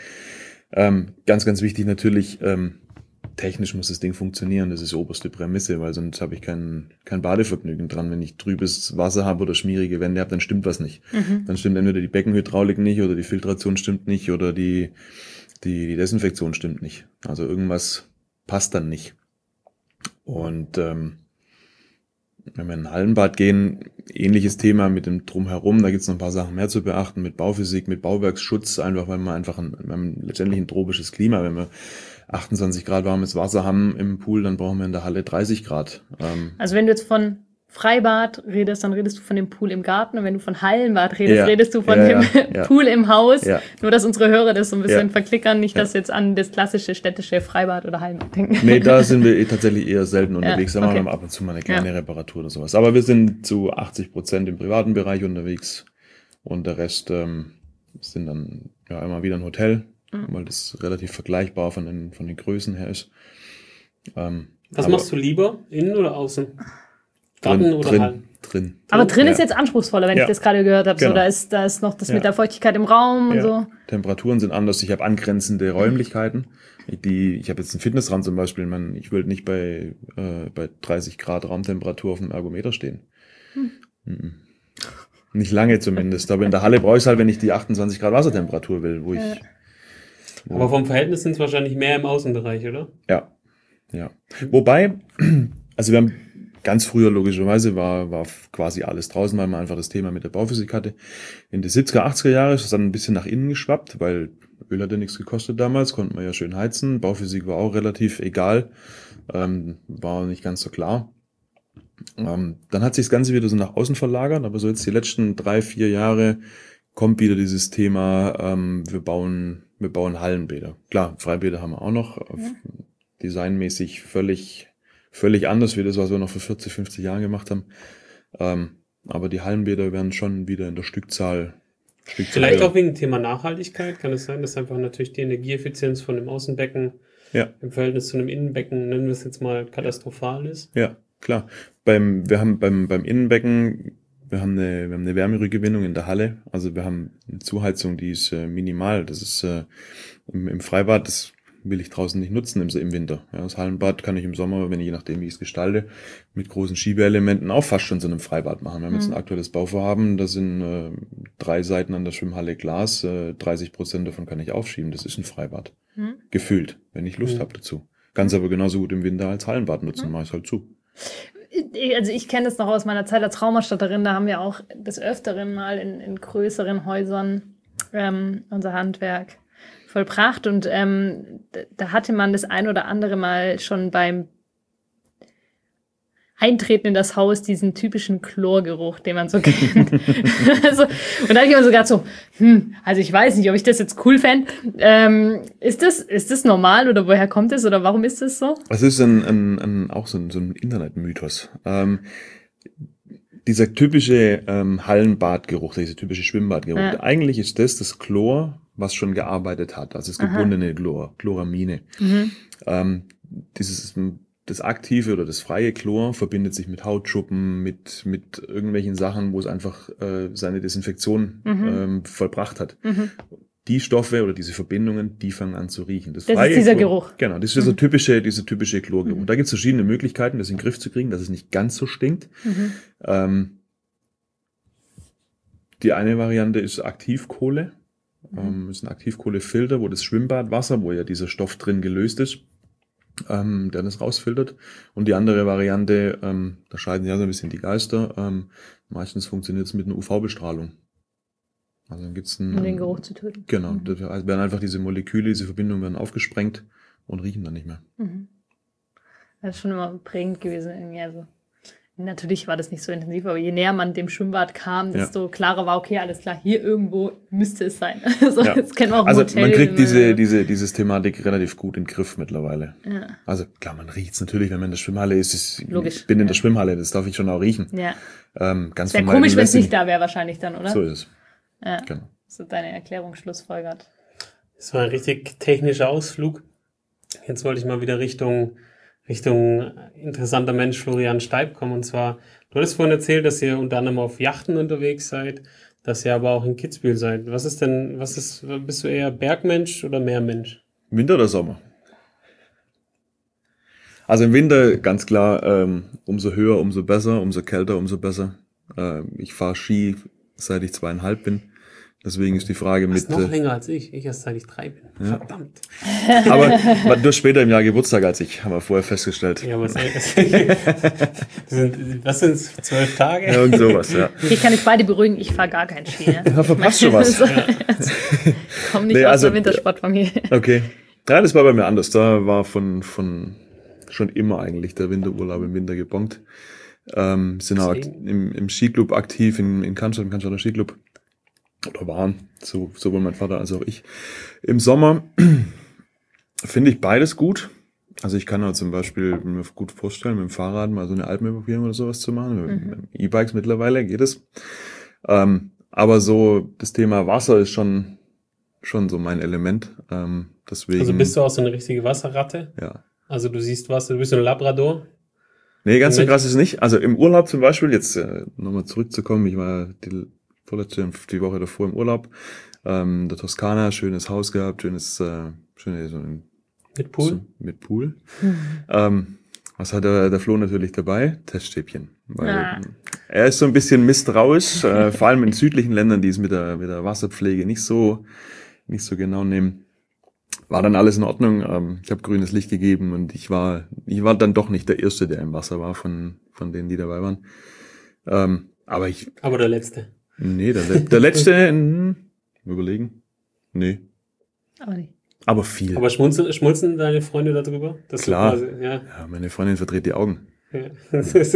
Ähm, ganz, ganz wichtig natürlich, ähm, technisch muss das Ding funktionieren. Das ist die oberste Prämisse, weil sonst habe ich kein, kein Badevergnügen dran. Wenn ich trübes Wasser habe oder schmierige Wände habe, dann stimmt was nicht. Mhm. Dann stimmt entweder die Beckenhydraulik nicht oder die Filtration stimmt nicht oder die, die, die Desinfektion stimmt nicht. Also irgendwas passt dann nicht. Und ähm, wenn wir in ein Hallenbad gehen, ähnliches Thema mit dem Drumherum, da gibt es noch ein paar Sachen mehr zu beachten, mit Bauphysik, mit Bauwerksschutz, einfach weil wir einfach ein, wir haben letztendlich ein tropisches Klima. Wenn wir achtundzwanzig Grad warmes Wasser haben im Pool, dann brauchen wir in der Halle dreißig Grad. Ähm, Also wenn du jetzt von Freibad redest, dann redest du von dem Pool im Garten, und wenn du von Hallenbad redest, Ja. redest du von Ja, dem ja, ja. Pool im Haus. Ja. Nur, dass unsere Hörer das so ein bisschen Ja. verklickern, nicht, dass Ja. sie jetzt an das klassische städtische Freibad oder Hallenbad denken. nee, da sind wir eh tatsächlich eher selten unterwegs. Da machen okay. wir ab und zu mal eine kleine Ja. Reparatur oder sowas. Aber wir sind zu achtzig Prozent im privaten Bereich unterwegs und der Rest ähm, sind dann ja immer wieder ein Hotel, Mhm. weil das relativ vergleichbar von den, von den Größen her ist. Ähm, Was aber machst du lieber? Innen oder außen? Garten drin, oder drin, Hallen? drin. Aber drin Ja. ist jetzt anspruchsvoller, wenn Ja. ich das gerade gehört habe. So, Genau. da ist, da ist noch das Ja. mit der Feuchtigkeit im Raum und Ja. so. Temperaturen sind anders. Ich habe angrenzende Räumlichkeiten. Die, ich habe jetzt einen Fitnessrand zum Beispiel. Man, ich will nicht bei, äh, bei dreißig Grad Raumtemperatur auf einem Ergometer stehen. Mhm. Nicht lange zumindest. Aber in der Halle brauche ich es halt, wenn ich die achtundzwanzig Grad Wassertemperatur will, wo ich. Ja. Wo, Aber vom Verhältnis sind es wahrscheinlich mehr im Außenbereich, oder? ja, ja. Wobei, also wir haben ganz früher logischerweise war, war quasi alles draußen, weil man einfach das Thema mit der Bauphysik hatte. In die siebziger, achtziger Jahre ist es dann ein bisschen nach innen geschwappt, weil Öl hat ja nichts gekostet damals, konnte man ja schön heizen. Bauphysik war auch relativ egal, ähm, war nicht ganz so klar. Ähm, dann hat sich das Ganze wieder so nach außen verlagert, aber so jetzt die letzten drei, vier Jahre kommt wieder dieses Thema, ähm, wir bauen, wir bauen Hallenbäder. Klar, Freibäder haben wir auch noch, ja. Designmäßig völlig, völlig anders wie das, was wir noch vor vierzig, fünfzig Jahren gemacht haben. Ähm, aber die Hallenbäder werden schon wieder in der Stückzahl, Stückzahl Vielleicht höher. auch wegen Thema Nachhaltigkeit. Kann es sein, dass einfach natürlich die Energieeffizienz von dem Außenbecken Ja. im Verhältnis zu einem Innenbecken, nennen wir es jetzt mal, katastrophal ist? Ja, klar. Beim, wir haben beim, beim Innenbecken, wir haben eine, wir haben eine Wärmerückgewinnung in der Halle. Also wir haben eine Zuheizung, die ist äh, minimal. Das ist äh, im, im Freibad, das will ich draußen nicht nutzen im, im Winter. Ja, das Hallenbad kann ich im Sommer, wenn ich, je nachdem wie ich es gestalte, mit großen Schiebeelementen auch fast schon so einem Freibad machen. Wir haben jetzt ein aktuelles Bauvorhaben, da sind äh, drei Seiten an der Schwimmhalle Glas, äh, dreißig Prozent davon kann ich aufschieben. Das ist ein Freibad. Mhm. Gefüllt, wenn ich Lust Mhm. habe dazu. Kannst aber genauso gut im Winter als Hallenbad nutzen, Mhm. mach ich halt zu. Also ich kenne das noch aus meiner Zeit als Raumausstatterin, da haben wir auch des Öfteren mal in, in größeren Häusern ähm, unser Handwerk vollbracht, und ähm, da hatte man das ein oder andere Mal schon beim Eintreten in das Haus diesen typischen Chlorgeruch, den man so kennt. also, und da habe ich immer so gedacht so, hm, also ich weiß nicht, ob ich das jetzt cool fände. Ähm, ist das, ist das normal oder woher kommt es oder warum ist das so? Es ist ein, ein, ein, auch so ein, so ein Internetmythos. Ähm, dieser typische ähm, Hallenbadgeruch, dieser typische Schwimmbadgeruch, Ja. eigentlich ist das das Chlor, was schon gearbeitet hat, also das gebundene Chlor, Chloramine. Mhm. Ähm, dieses Das aktive oder das freie Chlor verbindet sich mit Hautschuppen, mit mit irgendwelchen Sachen, wo es einfach äh, seine Desinfektion Mhm. ähm, vollbracht hat. Mhm. Die Stoffe oder diese Verbindungen, die fangen an zu riechen. Das ist dieser Geruch. Genau, das ist dieser typische, dieser typische Chlorgeruch. Mhm. Da gibt es verschiedene Möglichkeiten, das in den Griff zu kriegen, dass es nicht ganz so stinkt. Mhm. Ähm, die eine Variante ist Aktivkohle. Mhm. Ähm, ist ein Aktivkohlefilter, wo das Schwimmbadwasser, wo ja dieser Stoff drin gelöst ist, ähm, der das rausfiltert. Und die andere Variante, ähm, da scheiden ja so ein bisschen die Geister. Ähm, meistens funktioniert es mit einer U V-Bestrahlung. Also dann gibt's einen, Um den Geruch zu töten. Genau, Mhm. da werden einfach diese Moleküle, diese Verbindungen werden aufgesprengt und riechen dann nicht mehr. Mhm. Das ist schon immer prägend gewesen irgendwie. Also, natürlich war das nicht so intensiv, aber je näher man dem Schwimmbad kam, desto klarer war, okay, alles klar, hier irgendwo müsste es sein. so, Ja. Das kennen wir auch im Also Hotel, man kriegt wenn diese, diese, dieses Thematik relativ gut in den Griff mittlerweile. Ja. Also klar, man riecht's natürlich, wenn man in der Schwimmhalle ist. ist Logisch. Ich bin in der Ja. Schwimmhalle, das darf ich schon auch riechen. Ja. Ähm, ganz Wäre von meinem komisch, wenn es Investing- nicht da wäre, wahrscheinlich dann, oder? So ist es. Ja. Genau. So deine Erklärung schlussfolgert. Das war ein richtig technischer Ausflug. Jetzt wollte ich mal wieder Richtung, Richtung interessanter Mensch Florian Steib kommen. Und zwar, du hattest vorhin erzählt, dass ihr unter anderem auf Yachten unterwegs seid, dass ihr aber auch in Kitzbühel seid. Was ist denn, was ist, bist du eher Bergmensch oder Meermensch? Winter oder Sommer? Also im Winter ganz klar, ähm, umso höher, umso besser, umso kälter, umso besser. Ähm, ich fahre Ski, seit ich zweieinhalb bin. Deswegen ist die Frage Du mit... bist noch äh, länger als ich. Ich erst seit ich drei bin. Ja. Verdammt. aber du hast später im Jahr Geburtstag als ich, haben wir vorher festgestellt. Ja, aber es, es, das sind, was sind's? Zwölf Tage? Ja, und sowas, ja. Ich kann euch beide beruhigen, ich fahre gar keinen Ski. Ne? Da verpasst du was. So, komm nicht Nee, aus also- der Wintersportfamilie. Okay. Ja, das war bei mir anders. Da war von, von schon immer eigentlich der Winterurlaub im Winter gebongt. Ähm, sind auch Deswegen. im, im Skiclub aktiv, in, in Cannstatt, im Cannstatter Skiclub. Oder waren, so, sowohl mein Vater als auch ich. Im Sommer finde ich beides gut. Also ich kann auch zum Beispiel mir gut vorstellen, mit dem Fahrrad mal so eine Alpenüberquerung oder sowas zu machen. Mhm. Mit dem E-Bikes mittlerweile geht es. Ähm, aber so das Thema Wasser ist schon, schon so mein Element. Ähm, deswegen, Also bist du auch so eine richtige Wasserratte? ja. Also du siehst Wasser, du bist so ein Labrador? Nee, ganz so Mensch. krass ist es nicht. Also im Urlaub zum Beispiel, jetzt äh, nochmal zurückzukommen, ich war die vorletzte, die Woche davor im Urlaub, ähm, der Toskana, schönes Haus gehabt, schönes, äh, schöne, so ein, Mit Pool? So, mit Pool. Ähm, was hat der, der Flo natürlich dabei? Teststäbchen. Weil Ah. er ist so ein bisschen misstrauisch, äh, vor allem in südlichen Ländern, die es mit der, mit der Wasserpflege nicht so, nicht so genau nehmen. War dann alles in Ordnung. Ähm, ich habe grünes Licht gegeben und ich war, ich war dann doch nicht der Erste, der im Wasser war von, von denen, die dabei waren. Ähm, aber ich, Aber der Letzte. nee, der, der letzte, hm, überlegen. Nee, Aber nicht. aber viel. Aber schmunzeln, schmunzeln deine Freunde darüber? Dass du Klar. quasi, ja. Ja, meine Freundin verdreht die Augen. Ja. Das ist-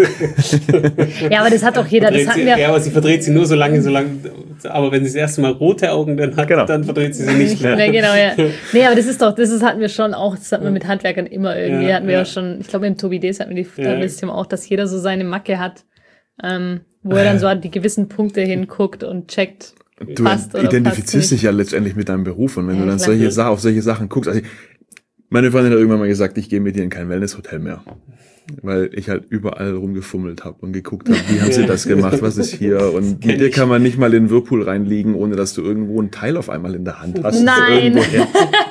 Ja, aber das hat doch jeder. Das verdreht hatten sie, wir. ja, aber sie verdreht sie nur so lange, so lange. Aber wenn sie das erste Mal rote Augen dann hat, Genau. dann verdreht sie sie nicht mehr. Ja, genau, ja. Nee, aber das ist doch, das ist, hatten wir schon auch, das hatten wir mit Handwerkern immer irgendwie, Ja, hatten wir ja. auch schon, ich glaube, im Tobi Ds hatten wir die, Ja. hatten wir das Thema auch, dass jeder so seine Macke hat, ähm, wo er dann so an die gewissen Punkte hinguckt und checkt, Du passt oder identifizierst passt dich ja letztendlich mit deinem Beruf und wenn Ja, du dann klar. solche Sachen, auf solche Sachen guckst, also ich, meine Freundin hat irgendwann mal gesagt, ich gehe mit dir in kein Wellnesshotel mehr. Weil ich halt überall rumgefummelt habe und geguckt habe, wie haben sie das gemacht, was ist hier und kenn mit dir ich. nicht. Kann man nicht mal in den Whirlpool reinliegen, ohne dass du irgendwo ein Teil auf einmal in der Hand hast. Nein. Irgendwoher.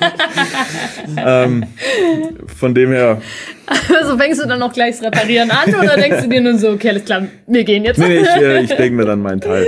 ähm, von dem her, Also fängst du dann auch gleich das Reparieren an oder denkst du dir nur so, okay, alles klar, wir gehen jetzt? nee, nee, ich, äh, ich denke mir dann meinen Teil.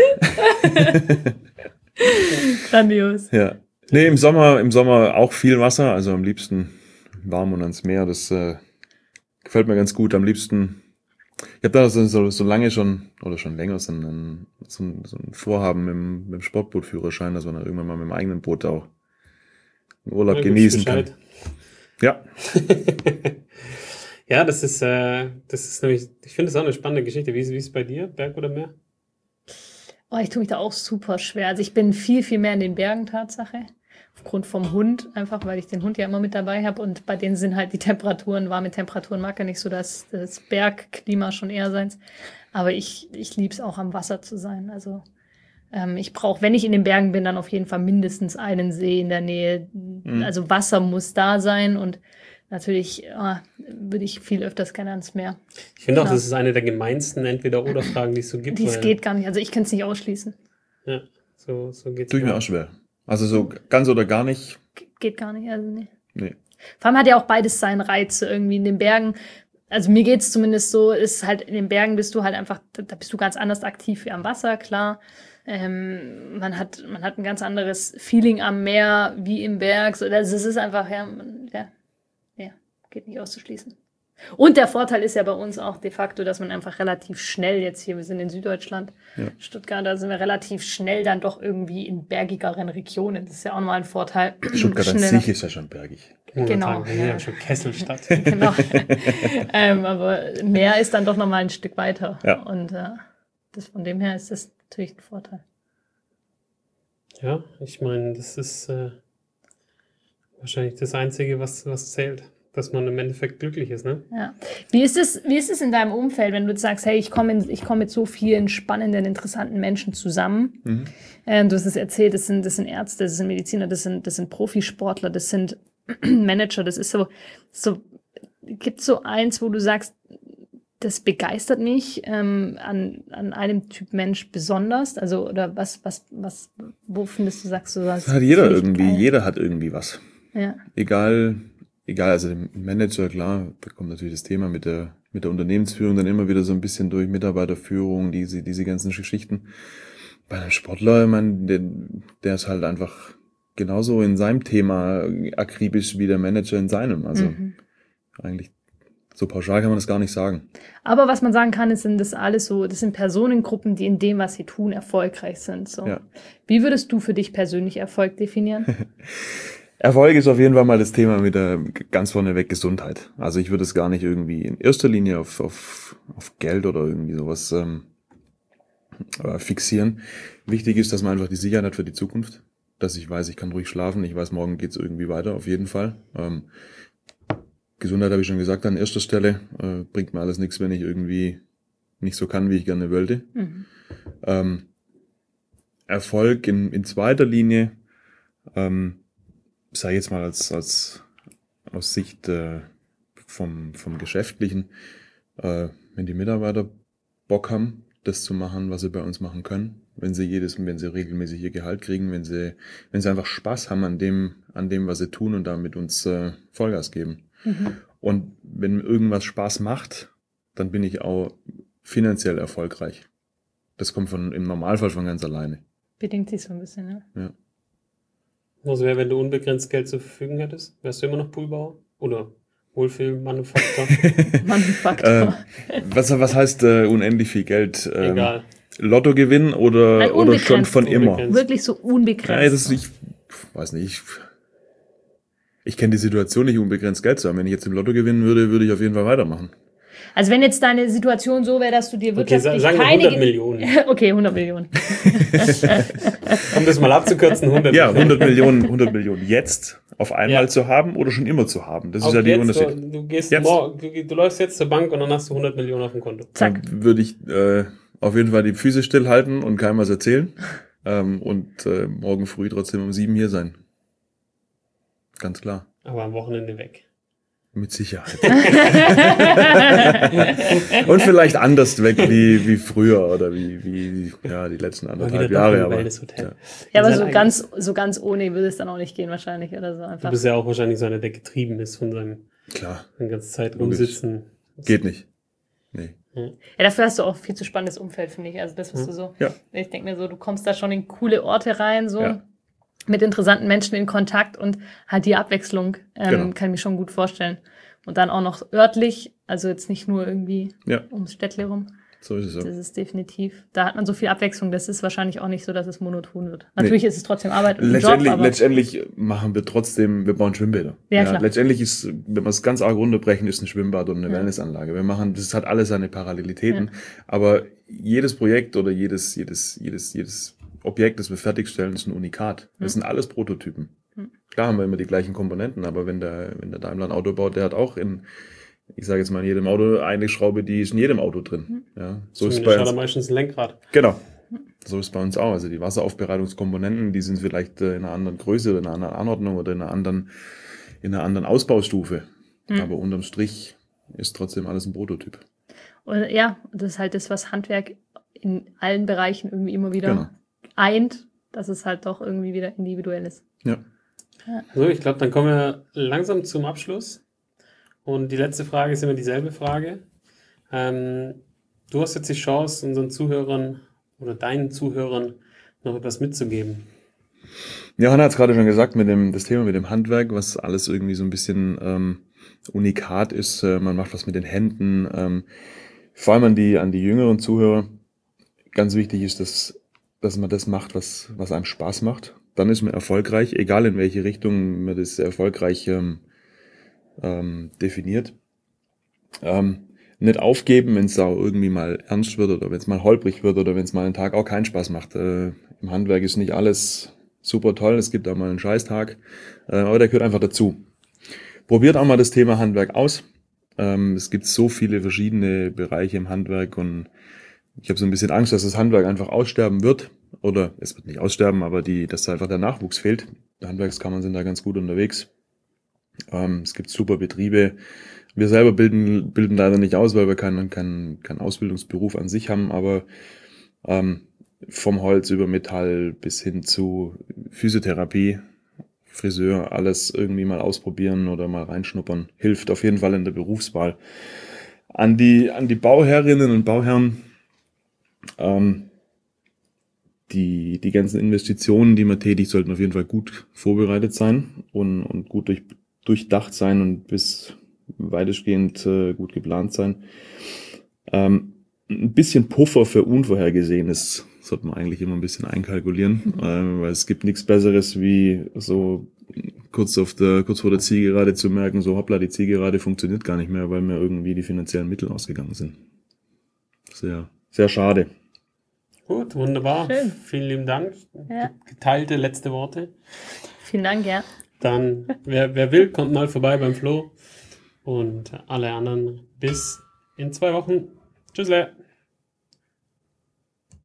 Grandios. Ja. Nee, im Sommer, im Sommer auch viel Wasser, also am liebsten warm und ans Meer, das äh, gefällt mir ganz gut. Am liebsten, ich habe da so, so, so lange schon, oder schon länger, so ein, so ein, so ein Vorhaben mit dem, mit dem Sportbootführerschein, dass man dann irgendwann mal mit dem eigenen Boot auch einen Urlaub Na, genießen gibt's kann. Bescheid. Ja, Ja, das ist, äh, das ist nämlich, ich finde das auch eine spannende Geschichte. Wie ist, wie ist es bei dir, Berg oder Meer? Oh, ich tue mich da auch super schwer. Also ich bin viel, viel mehr in den Bergen Tatsache. Aufgrund vom Hund, einfach weil ich den Hund ja immer mit dabei habe. Und bei denen sind halt die Temperaturen, warme Temperaturen mag ja nicht so das, das Bergklima schon eher seins. Aber ich, ich liebe es auch am Wasser zu sein. Also ähm, ich brauche, wenn ich in den Bergen bin, dann auf jeden Fall mindestens einen See in der Nähe. Mhm. Also Wasser muss da sein und natürlich äh, würde ich viel öfters gerne ans Meer. Ich finde auch, ja. Das ist eine der gemeinsten Entweder-oder-Fragen, die es so gibt. Dies geht gar nicht. Also ich kann es nicht ausschließen. Ja, so, so geht's. Tue ich mir auch schwer. Also so ganz oder gar nicht. Ge- geht gar nicht, also nee. Nee. Vor allem hat ja auch beides seinen Reiz irgendwie in den Bergen. Also mir geht's zumindest so, ist halt in den Bergen bist du halt einfach, da bist du ganz anders aktiv wie am Wasser, klar. Ähm, man hat, man hat ein ganz anderes Feeling am Meer wie im Berg. So, also es ist einfach, ja, man, ja, ja, geht nicht auszuschließen. Und der Vorteil ist ja bei uns auch de facto, dass man einfach relativ schnell jetzt hier, wir sind in Süddeutschland, ja. Stuttgart, da sind wir relativ schnell dann doch irgendwie in bergigeren Regionen. Das ist ja auch nochmal ein Vorteil. Stuttgart an sich ist ja schon bergig. Genau. Wir sind ja schon Kesselstadt. Genau. ähm, aber Meer ist dann doch nochmal ein Stück weiter. Ja. Und äh, das, von dem her ist das natürlich ein Vorteil. Ja, ich meine, das ist äh, wahrscheinlich das Einzige, was, was zählt. Dass man im Endeffekt glücklich ist, ne? Ja. Wie ist es, wie ist es in deinem Umfeld, wenn du jetzt sagst, hey, ich komme ich komme mit so vielen spannenden, interessanten Menschen zusammen? Mhm. Ähm, du hast es erzählt, das sind, das sind Ärzte, das sind Mediziner, das sind, das sind Profisportler, das sind Manager, das ist so, so, gibt es so eins, wo du sagst, das begeistert mich ähm, an, an einem Typ Mensch besonders? Also, oder was, was, was, wo findest du, sagst du, das? Das hat jeder irgendwie, geil. Jeder hat irgendwie was. Ja. Egal, Egal, also der Manager, klar, da kommt natürlich das Thema mit der mit der Unternehmensführung dann immer wieder so ein bisschen durch Mitarbeiterführung, diese diese ganzen Geschichten. Bei einem Sportler, ich meine, der, der ist halt einfach genauso in seinem Thema akribisch wie der Manager in seinem. Also mhm. eigentlich so pauschal kann man das gar nicht sagen. Aber was man sagen kann, ist, sind das alles so, das sind Personengruppen, die in dem, was sie tun, erfolgreich sind. So. Ja. Wie würdest du für dich persönlich Erfolg definieren? Erfolg ist auf jeden Fall mal das Thema mit der ganz vorneweg Gesundheit. Also ich würde es gar nicht irgendwie in erster Linie auf, auf, auf Geld oder irgendwie sowas ähm, äh, fixieren. Wichtig ist, dass man einfach die Sicherheit hat für die Zukunft. Dass ich weiß, ich kann ruhig schlafen. Ich weiß, morgen geht's irgendwie weiter, auf jeden Fall. Ähm, Gesundheit habe ich schon gesagt, an erster Stelle. Äh, bringt mir alles nichts, wenn ich irgendwie nicht so kann, wie ich gerne wollte. Mhm. Ähm, Erfolg in, in zweiter Linie, ähm, sage ich jetzt mal als, als aus Sicht äh, vom, vom Geschäftlichen, äh, wenn die Mitarbeiter Bock haben, das zu machen, was sie bei uns machen können, wenn sie jedes, wenn sie regelmäßig ihr Gehalt kriegen, wenn sie, wenn sie einfach Spaß haben an dem, an dem, was sie tun und damit uns äh, Vollgas geben. Mhm. Und wenn irgendwas Spaß macht, dann bin ich auch finanziell erfolgreich. Das kommt von, im Normalfall von ganz alleine. Bedingt sich so ein bisschen, ne? Ja. Also wäre, wenn du unbegrenzt Geld zur Verfügung hättest, wärst du immer noch Poolbauer? Oder Wohlfühlmanufaktor? Manufaktor. äh, was, was heißt äh, unendlich viel Geld? Ähm, Egal. Lottogewinn oder, Nein, oder schon von immer? Wirklich so unbegrenzt. Ja, das, ich weiß nicht, ich, ich kenne die Situation nicht, unbegrenzt Geld zu haben. Wenn ich jetzt im Lotto gewinnen würde, würde ich auf jeden Fall weitermachen. Also wenn jetzt deine Situation so wäre, dass du dir wirtschaftlich okay, sagen wir keine... hundert Millionen. Okay, hundert Millionen. Um das mal abzukürzen, hundert Ja, hundert Millionen, hundert Millionen jetzt auf einmal ja. zu haben oder schon immer zu haben. Das ist ja die der Unterschied. Du, du, gehst morgen, du, du läufst jetzt zur Bank und dann hast du hundert Millionen auf dem Konto. Zack. Dann würde ich äh, auf jeden Fall die Füße stillhalten und keinem was erzählen ähm, und äh, morgen früh trotzdem um sieben hier sein. Ganz klar. Aber am Wochenende weg. Mit Sicherheit. Und vielleicht anders weg wie, wie früher oder wie, wie ja, die letzten anderthalb Jahre. Aber, ja. ja, aber so ganz, so ganz ohne würde es dann auch nicht gehen wahrscheinlich oder so einfach. Du bist ja auch wahrscheinlich so einer, der getrieben ist von seinem Klar. die ganze Zeit rumsitzen. Geht nicht. Nee. Ja, dafür hast du auch viel zu spannendes Umfeld, finde ich. Also das, was ja. du so, ja. ich denke mir so, du kommst da schon in coole Orte rein, so. Ja. Mit interessanten Menschen in Kontakt und halt die Abwechslung ähm, genau. kann ich mir schon gut vorstellen. Und dann auch noch örtlich, also jetzt nicht nur irgendwie ja. ums Städtle rum. So ist es ja. Das ist definitiv. Da hat man so viel Abwechslung, das ist wahrscheinlich auch nicht so, dass es monoton wird. Natürlich nee. ist es trotzdem Arbeit und ein letztendlich, Job, aber letztendlich machen wir trotzdem, wir bauen Schwimmbäder. Ja, klar. Letztendlich ist, wenn wir es ganz arg runterbrechen, ist ein Schwimmbad und eine ja. Wellnessanlage. Wir machen, das hat alles seine Parallelitäten, ja. aber jedes Projekt oder jedes, jedes, jedes, jedes Objekt, das wir fertigstellen, ist ein Unikat. Das mhm. sind alles Prototypen. Mhm. Klar haben wir immer die gleichen Komponenten, aber wenn der, wenn der Daimler ein Auto baut, der hat auch in ich sage jetzt mal, in jedem Auto eine Schraube, die ist in jedem Auto drin. Ja, so ist bei uns meistens ein Lenkrad. Genau. So ist bei uns auch. Also die Wasseraufbereitungskomponenten, die sind vielleicht in einer anderen Größe oder in einer anderen Anordnung oder in einer anderen, in einer anderen Ausbaustufe. Mhm. Aber unterm Strich ist trotzdem alles ein Prototyp. Und ja, das ist halt das, was Handwerk in allen Bereichen irgendwie immer wieder genau. eint, dass es halt doch irgendwie wieder individuell ist. Ja. ja. So, ich glaube, dann kommen wir langsam zum Abschluss. Und die letzte Frage ist immer dieselbe Frage. Ähm, du hast jetzt die Chance, unseren Zuhörern oder deinen Zuhörern noch etwas mitzugeben. Ja, Hanna hat es gerade schon gesagt, mit dem das Thema mit dem Handwerk, was alles irgendwie so ein bisschen ähm, unikat ist. Äh, man macht was mit den Händen. Ähm, vor allem an die, an die jüngeren Zuhörer. Ganz wichtig ist, dass, dass man das macht, was, was einem Spaß macht. Dann ist man erfolgreich, egal in welche Richtung man das erfolgreich ähm, Ähm, definiert. Ähm, nicht aufgeben, wenn es auch irgendwie mal ernst wird oder wenn es mal holprig wird oder wenn es mal einen Tag auch keinen Spaß macht. Äh, Im Handwerk ist nicht alles super toll, es gibt auch mal einen Scheißtag, äh, aber der gehört einfach dazu. Probiert auch mal das Thema Handwerk aus. Ähm, es gibt so viele verschiedene Bereiche im Handwerk und ich habe so ein bisschen Angst, dass das Handwerk einfach aussterben wird. Oder es wird nicht aussterben, aber die, dass einfach der Nachwuchs fehlt. Die Handwerkskammern sind da ganz gut unterwegs. Ähm, es gibt super Betriebe. Wir selber bilden, bilden leider nicht aus, weil wir keinen, keinen, keinen Ausbildungsberuf an sich haben, aber ähm, vom Holz über Metall bis hin zu Physiotherapie, Friseur, alles irgendwie mal ausprobieren oder mal reinschnuppern. Hilft auf jeden Fall in der Berufswahl. An die, an die Bauherrinnen und Bauherren, ähm, die, die ganzen Investitionen, die man tätigt, sollten auf jeden Fall gut vorbereitet sein und, und gut durch durchdacht sein und bis weitestgehend äh, gut geplant sein. Ähm, ein bisschen Puffer für Unvorhergesehenes sollte man eigentlich immer ein bisschen einkalkulieren, mhm. äh, weil es gibt nichts Besseres, wie so kurz auf der kurz vor der Zielgerade zu merken, so hoppla, die Zielgerade funktioniert gar nicht mehr, weil mir irgendwie die finanziellen Mittel ausgegangen sind. Sehr, sehr schade. Gut, wunderbar. Schön. Vielen lieben Dank. Ja. Geteilte letzte Worte. Vielen Dank, ja. Dann, wer, wer will, kommt mal vorbei beim Flo. Und alle anderen bis in zwei Wochen. Tschüssle.